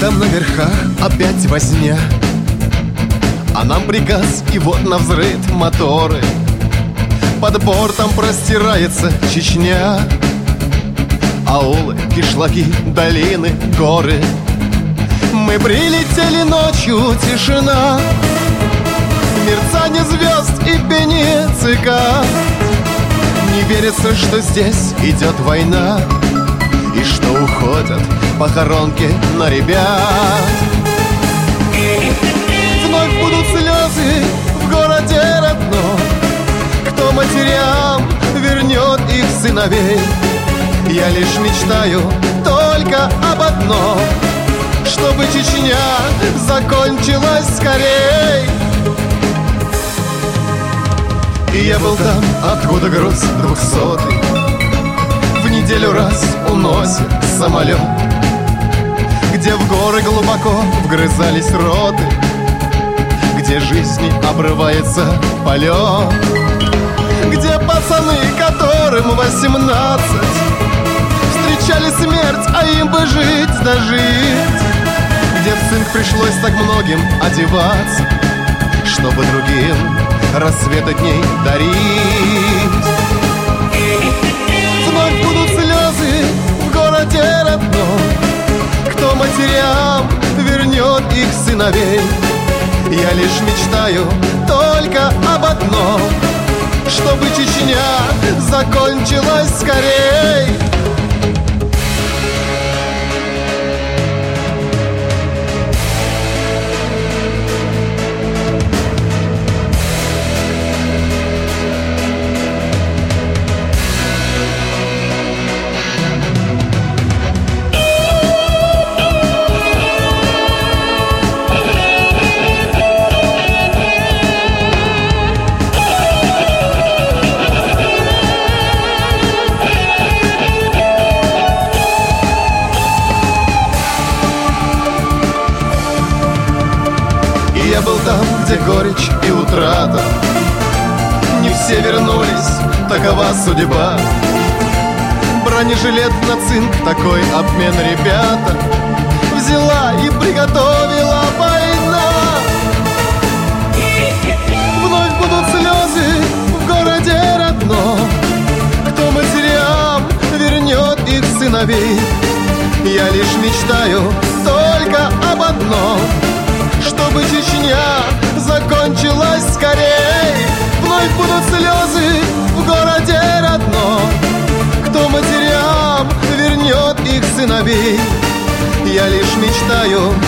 Там на верхах опять возня, а нам приказ, и вот навзрыд моторы. Под бортом простирается Чечня, аулы, кишлаки, долины, горы. Мы прилетели ночью, тишина, мерцание звезд и пение цикад. Не верится, что здесь идет война, и что уходят похоронки на ребят. Вновь будут слезы в городе родном, кто матерям вернет их сыновей. Я лишь мечтаю только об одном, чтобы Чечня закончилась скорей. И я был там, откуда груз 200-й в неделю раз уносит самолет, где в горы глубоко вгрызались роты, где жизни обрывается полет, где пацаны, которым 18, встречали смерть, а им бы жить да жить, где в цинк пришлось так многим одеваться, чтобы другим рассветы дней дарить. Вновь будут слезы в городе родном, кто матерям вернет их сыновей. Я лишь мечтаю только об одном, чтобы Чечня закончилась скорей. Я был там, где горечь и утрата, не все вернулись, такова судьба. Бронежилет на цинк, такой обмен, ребята, взяла и приготовила война. Вновь будут слезы в городе родном, кто матерям вернет их сыновей. Я лишь мечтаю только об одном, чтобы Чечня закончилась скорей. Вновь будут слезы в городе родном, матерям вернет их сыновей. Я лишь мечтаю